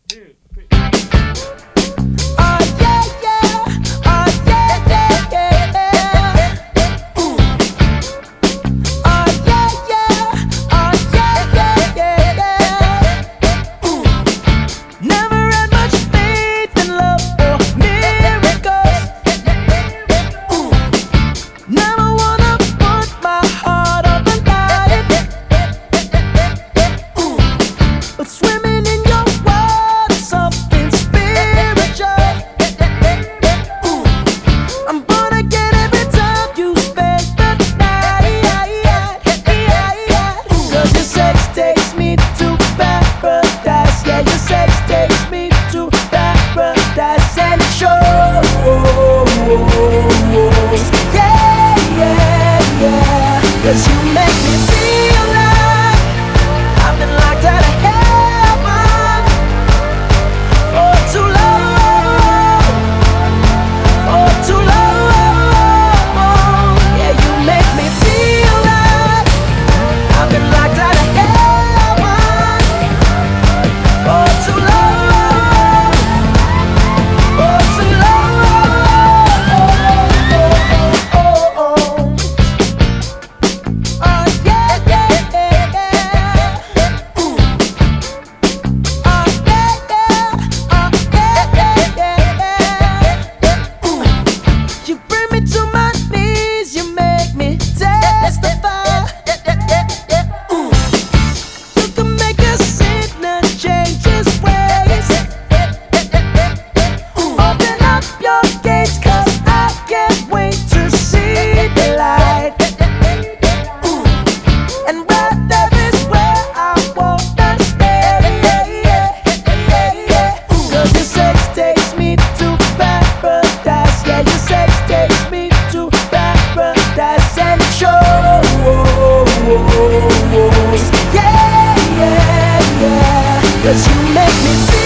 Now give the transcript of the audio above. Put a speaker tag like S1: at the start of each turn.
S1: two, three.
S2: Oh yeah, yeah. Oh yeah, yeah, yeah. Ooh. Oh yeah, yeah. Oh yeah, yeah, yeah. Ooh. Never had much faith in love or miracles. Ooh. Never wanna put my heart on the line. Ooh. But swimming in your world is something spiritual. Ooh. I'm gonna get every time you spend the night. 'Cause your sex takes me to paradise. Yeah, your sex takes me to paradise. And it shows. Yeah, yeah, yeah. 'Cause you make me feel like I've been locked out of heaven for too long, for too long. Yeah, you make me feel like I've been locked out of heaven for too long, for too long. Oh yeah, yeah, yeah, yeah. Ooh. Oh yeah, yeah. Oh yeah, yeah, yeah. Ooh. You bring me to my knees, you make me testify. Ooh. You can make a sinner change his ways. Open up your gates, 'cause I can't wait to see the light. Ooh. And right there is where I wanna stay. 'Cause your sex takes me to paradise. Yeah, your sex takes me to paradise. And it shows. Yeah, yeah, yeah. 'Cause you make me feel